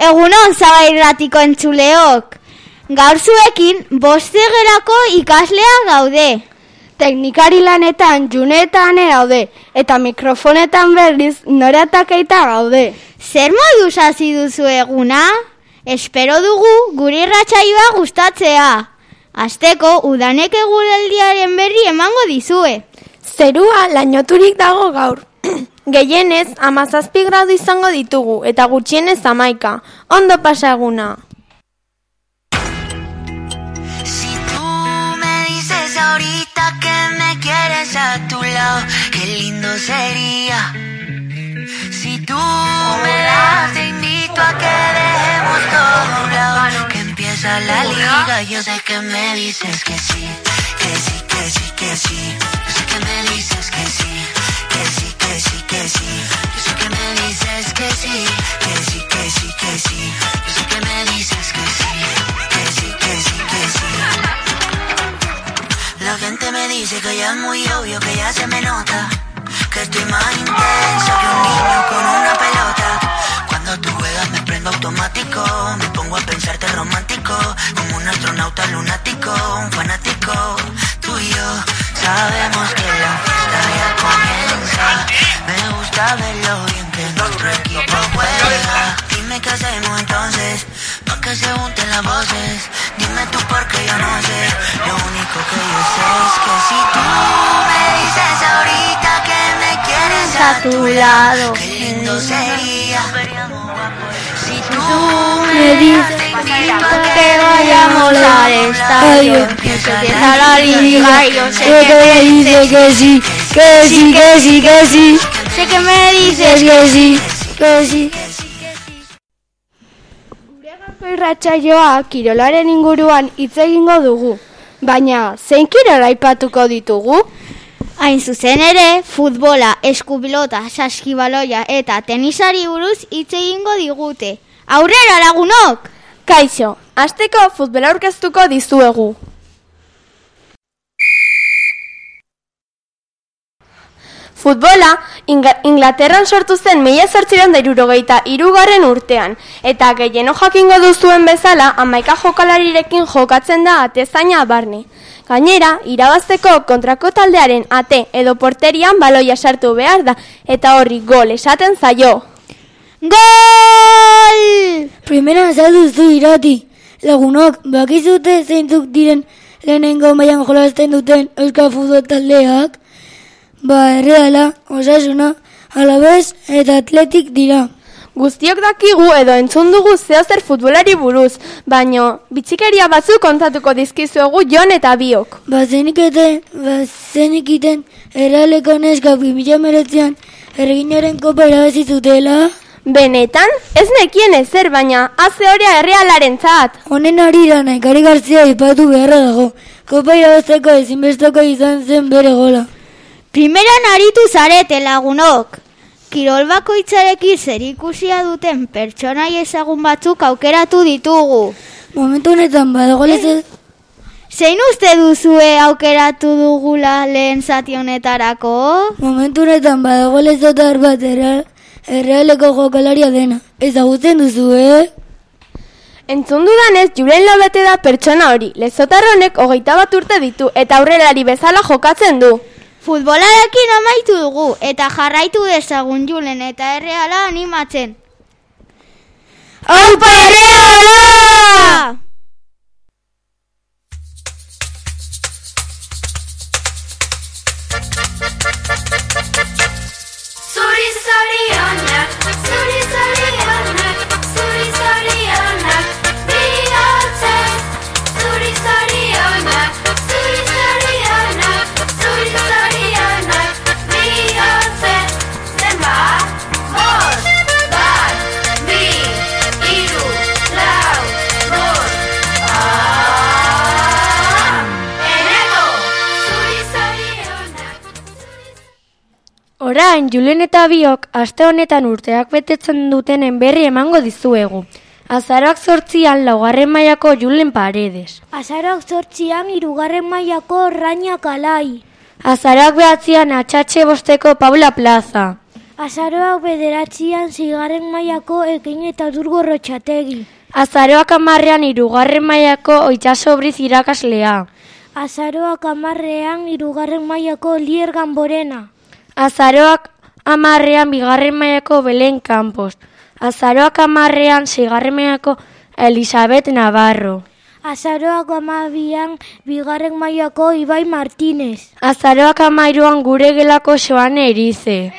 Egunon Zabairratiko entzuleok. Gaur zuekin 5 gerako ikaslea gaude. Teknikari lanetan June eta Ane gaude, eta mikrofonetan berriz Nora eta Keita gaude. Zer moduz hasi duzu eguna? Espero dugu gure irratsaioa gustatzea. Hasteko udanek eguraldiaren berri emango dizue. Zerua lainoturik dago gaur. Gehienez 17 gradu izango ditugu eta gutxienez 11. Ondo pasa eguna. Si tú me dices ahorita que me quieres a tu lado, qué lindo sería. Si tú me das, te invito a que dejemos todo a un lado, que empieza la liga. Yo sé que me dices que sí, que sí, que sí, que sí. Yo sé que me dices que sí, que sí, que sí, que sí. Yo sé que me dices que sí, que sí, que sí, que sí. Yo sé que me dices que sí, que sí, que sí, que sí. La gente me dice que ya es muy obvio, que ya se me nota, que estoy más intenso que un niño con una pelota. Cuando tú juegas me prendo automático, me pongo a pensarte romántico, como un astronauta lunático, un fanático. Tú y yo sabemos que la fiesta ya comienza. Me gusta verlo bien que nuestro equipo juega. Dime qué hacemos entonces, pa' que se junten las voces. Dime tú porque yo no sé, lo único que yo sé es que si tú me dices ahorita que me quieres a tu lado, qué lindo sería. Si tú me dices Que vayamos al estadio, empieza la liga y yo sé que me dices que sí, que sí, que sí, que sí. Sé que me dices que sí, que sí. Gure gaurko irratsaioa kirolaren inguruan hitz egingo dugu. Baina, zein kirola aipatuko ditugu? Hain zuzen ere, futbola, eskupilota, saskibaloia eta tenisari buruz hitz egingo digute. Aurrera lagunok! Kaixo, hasteko futbola aurkeztuko dizuegu. Futbola, Inglaterran sortu zen 1863 urtean, eta gehieno jakingo duzuen bezala 11 jokalarirekin jokatzen da atezaina barne. Gainera, irabazteko kontrako taldearen ate edo porterian baloia sartu behar da, eta horri gol esaten zaio. Gol! Primera duzu irati. Lagunok, bakizute zeintzuk diren lehenengo mailan jolasten duten euskal futbol taldeak? Erreala, Osasuna, Alavés eta Atletik dira. Guztiok dakigu edo entzun dugu zeozer futbolari buruz, baino bitxikeria batzuk kontatuko dizkizuegu Jon eta biok. Bazenikiten Errealeko neskak 2019an Erreginaren kopa irabazi zutela? Benetan, ez nekien ezer, baina haze horia Errealarentzat. Honen harira Naikari Garzia aipatu beharra dago. Kopa irabazteko ezinbesteko izan zen bere gola. Primeran aritu zarete lagunok. Kirol bakoitzarekin zerikusia duten pertsonai ezagun batzuk aukeratu ditugu. Momentu honetan badagolez ez... Zein uste duzue aukeratu dugula lehen zati honetarako? Momentu honetan badagolez otar bat Errealeko jokalaria dena. Ezagutzen duzue? Entzun dudanez, Julen Lobete da pertsona hori. Lezotar honek 21 urte ditu eta aurrelari bezala jokatzen du. Futbolarekin amaitu dugu eta jarraitu dezagun Julen eta Erreala animatzen. Aupa Erreala! Zuri zorionak, zuri zorionak, zuri zorionak, bihotzez. Zuri zorionak, zuri zorionak, zuri zorionak, bihotzez. Zenbat? 5, 1, 2, 3, 4, 5. Eneko, zuri zorionak. Orain, Julen eta biok aste honetan urteak betetzen dutenen berri emango dizuegu. Azaroak 8an 4. mailako Julen Paredes. Azaroak 8an 3. mailako Raina Kalai. Azaroak 9an Atxatxe 5ko Paula Plaza. Azaroak 9an 6. mailako Ekin eta Durgo Gorrotxategi. Azaroak 10ean 3. mailako Oitxasobriz irakaslea. Azaroak 10ean 3. mailako Lier Gamborena. Azaroak 10ean 2. mailako Belen Campos. Azaroak 10ean 6. mailako Elisabet Navarro. Azaroak 12an 2. mailako Ibai Martínez. Azaroak 13an gure gelako Joane Erize.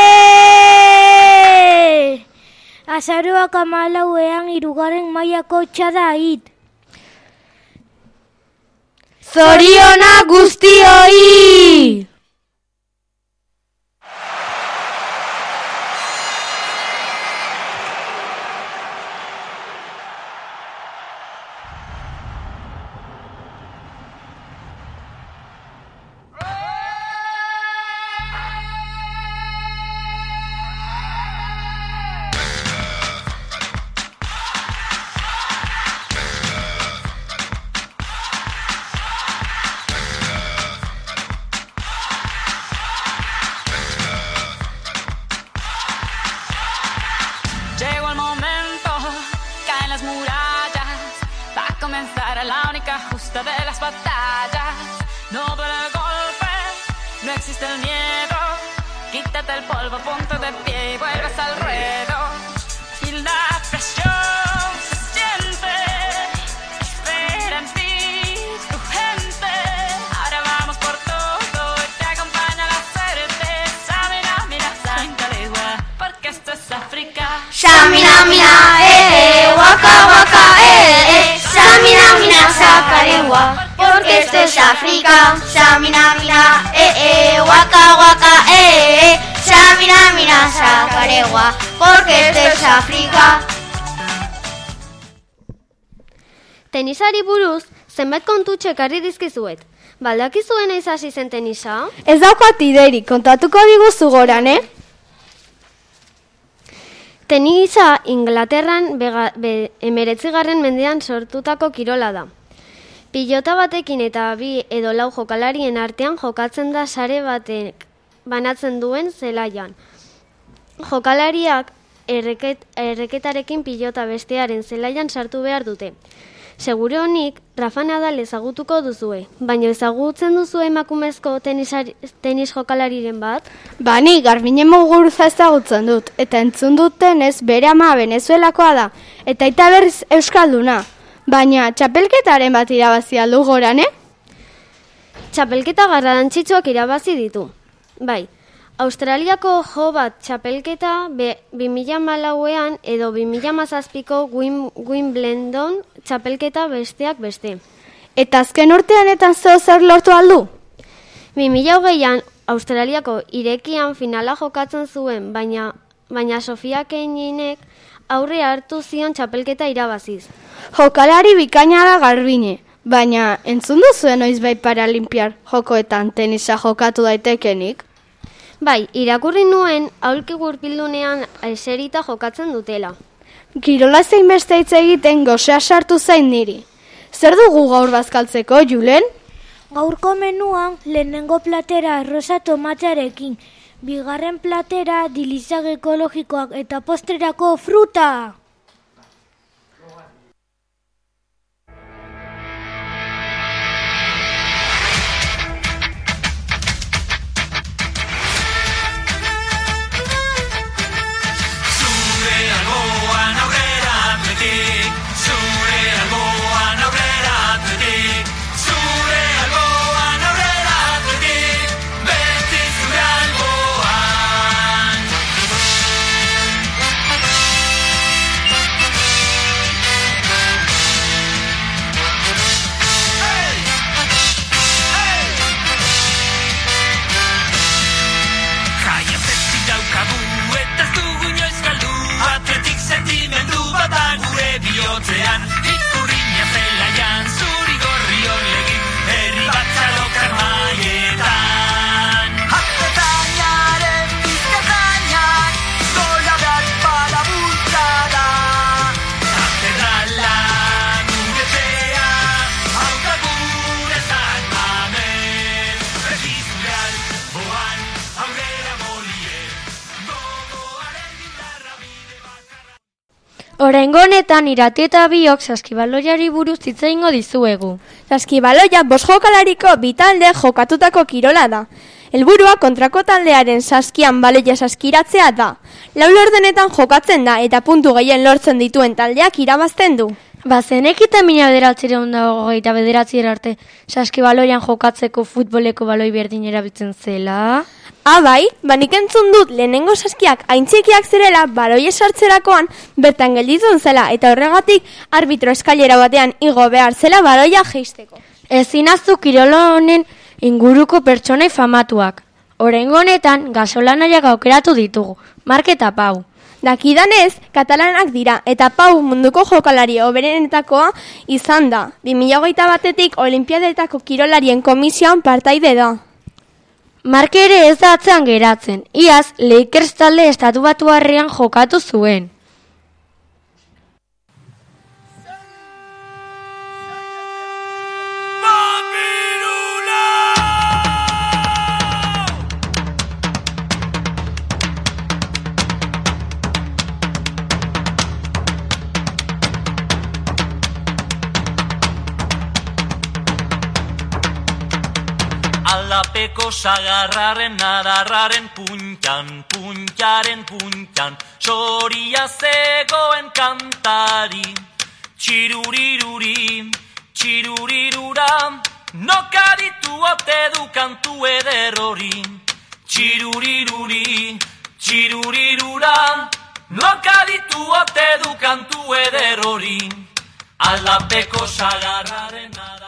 Azaroak 14ean 3. mailako Txada Ait. Zorionak guztioi! Llegó el momento, caen las murallas, va a comenzar la única justa de las batallas. No duele el golpe, no existe el miedo, quítate el polvo, ponte de pie y vuelves al ruedo. Y la presión se siente, espera en ti tu gente. Ahora vamos por todo y te acompaña la suerte. Samina, mira, Sankalegua, porque esto es África. Shamina mina waka waka Shamina mina Sacaregua, porque esto es África. Shamina mina waka waka Shamina mina Sacaregua, porque esto es África. Tenisari buruz, zenbait kontutxe ekarri dizkizuet. Baldakizuen naiz hasi zen tenisa? Ez daukat iderik, kontatuko diguzu Goran, Tenisa Inglaterran 19. mendean sortutako kirola da. Pilota batekin eta 2 edo 4 jokalarien artean jokatzen da sare batek banatzen duen zelaian. Jokalariak erreketarekin pilota bestearen zelaian sartu behar dute. Segure honik, Rafa Nadal ezagutuko duzue, baina ezagutzen duzu emakumezko tenis jokalariren bat? Bani, Garbinen Muguruza ezagutzen dut, eta entzun dutenez bere ama Venezuelakoa da, eta aita berriz euskalduna. Baina, txapelketaren bat irabazi aldu Goran, Txapelketa garrantzitsuak irabazi ditu. Bai, Australiako Hobart txapelketa 2014an edo 2017ko Wimbledon txapelketa besteak beste. Eta azken urteanetan zer lortu aldu? 2020an Australiako irekian finala jokatzen zuen, baina Sofia Keninek aurre hartu zion txapelketa irabaziz. Jokalari bikaina da Garbine, baina entzun duzuen noizbait Paralimpiar jokoetan tenisa jokatu daitekenik? Bai, irakurri nuen aulki gurpildunean eserita jokatzen dutela. Kirola zein beste hitz egiten gosea sartu zain niri. Zer dugu gaur bazkaltzeko, Julen? Gaurko menuan lehenengo platera arroza tomatearekin, 2. platera dilizak ekologikoak eta postrerako fruta! bihotzean, ikurriña zelaian, zuri gorri horlegin, herri bat txalokar maietan. Atetainaren bizkatainan, gola behar bala bultzada. Katedrala guretea, hauka gure San Mamés. Regizural, boan, aurrera molie, Oraingo honetan Irati eta biok saskibaloiari buruz hitz egingo dizuegu. Saskibaloia 5 jokalariko 2 talde jokatutako kirola da. Helburua kontrako taldearen saskian baloia saskiratzea da. 4 laurdenetan jokatzen da eta puntu gehien lortzen dituen taldeak irabazten du. Bazenekita 1929 arte saskibaloian jokatzeko futboleko baloi berdin erabiltzen zela? Bai, nik entzun dut lehenengo saskiak aintzikiak zirela baloia sartzerakoan bertan gelditzen zela eta horregatik arbitro eskailera batean igo behar zela baloia jeisteko. Ezin ahaztu kirol honen inguruko pertsonai famatuak. Oraingo honetan gasolanaiak aukeratu ditugu, Mark eta Pau. Dakidanez, katalanak dira eta Pau munduko jokalari hoberenetakoa izan da. 2021-etik Olinpiadetako kirolarien komisioan partaide da. Mark ere ez da atzean geratzen. Iaz, Lakers talde estatubatuarrean jokatu zuen. Aldapeko sagarraren adarraren puntxan, puntxaren puntxan, soria zegoen kantari. Txiruriruri, txirurirura, nokaditu ote du kantu eder hori. Txiruriruri, txirurirura, nokaditu ote du kantu eder hori. Aldapeko sagarraren adarraren.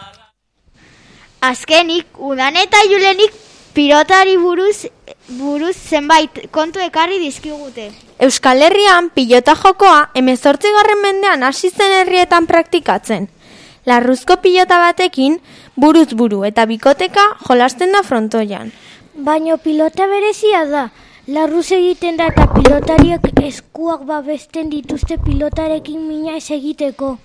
Azkenik, Udan eta Julenik pilotari buruz zenbait kontu ekarri dizkigute. Euskal Herrian pilota jokoa 18. mendean hasi zen herrietan praktikatzen. Larruzko pilota batekin buruz buru eta bikoteka jolasten da frontoian. Baina pilota berezia da. Larruz egiten da eta pilotariek eskuak babesten dituzte pilotarekin mina ez egiteko.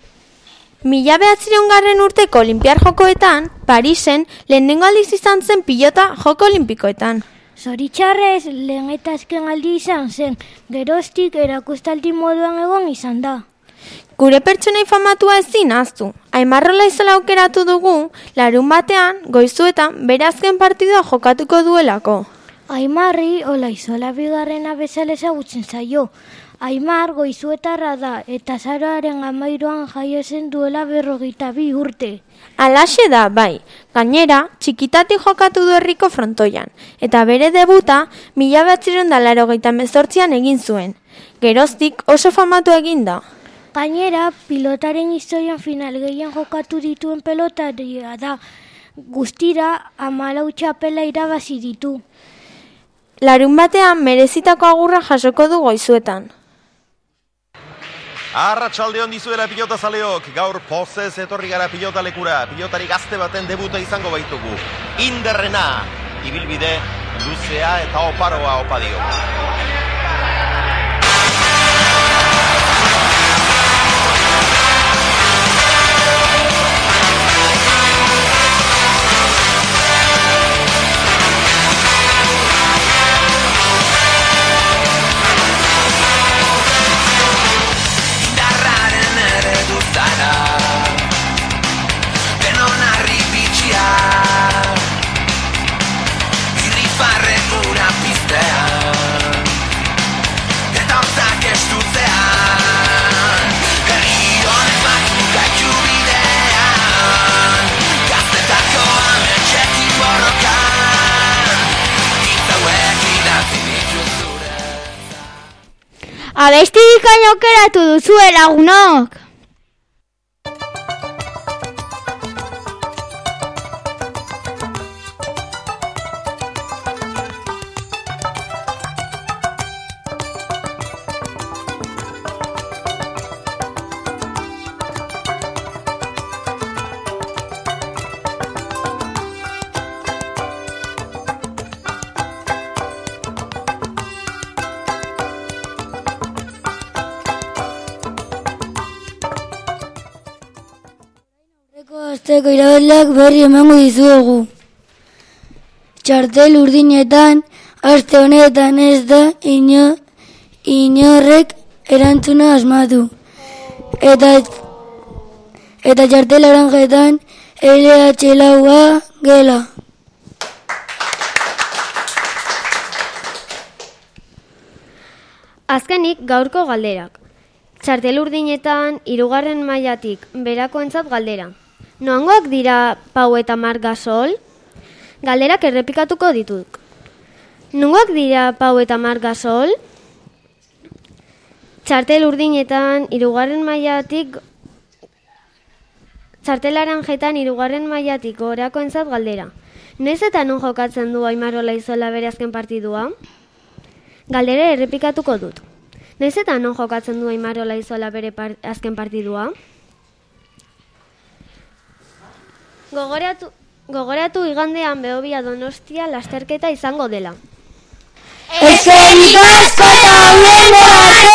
1900 urteko Olinpiar Jokoetan, Parisen, lehenengo aldiz izan zen pilota joko olimpikoetan. Zoritxarrez, lehen eta azken aldi izan zen, geroztik erakustaldi moduan egon izan da. Gure pertsonai famatua ezin ahaztu. Aimar Olaizola aukeratu dugu, larun batean, goizuetan, bere azken partidua jokatuko duelako. Aimarri Olaizola bigarrena bezala ezagutzen zaio. Aimar goizuetarra da eta azaroaren 13an jaio zen duela 52 urte. Alaxe da, bai. Gainera, txikitatik jokatu du herriko frontoian, eta bere debuta 1988an egin zuen. Geroztik oso famatu egin da. Gainera, pilotaren historian final gehien jokatu dituen pelotaria da. Guztira 14 txapela irabazi ditu. Larun batean merezitako agurra jasoko du goizuetan. Arratsalde on dizuela pilotazaleok, gaur pozez etorri gara pilotalekura, pilotari gazte baten debuta izango baitugu. Inderrena, ibilbide, luzea eta oparoa opa dio. Abesti bikain aukeratu duzue lagunok! Azteko irabazleak berri emango dizuegu. Txartel urdinetan, aste honetan ez da inorrek erantzuna asmatu. eta txartel laranjetan LH laua gela. Azkenik gaurko galderak. Txartel urdinetan 3. mailatik berakoentzat galdera. Noangoak dira Pau eta Mar Gasol? Galderak errepikatuko ditut. Nongoak dira Pau eta Mar Gasol? Txartel urdinetan 3. mailatik Txartel laranjetan 3. mailatik gorakoentzat galdera. Noiz eta non jokatzen du Aimar Olaizola bere azken partidua? Galdera errepikatuko dut. Noiz eta non jokatzen du Aimar Olaizola bere azken partidua? Gogoratu igandean Behobia Donostia lasterketa izango dela. Eskerrik asko eta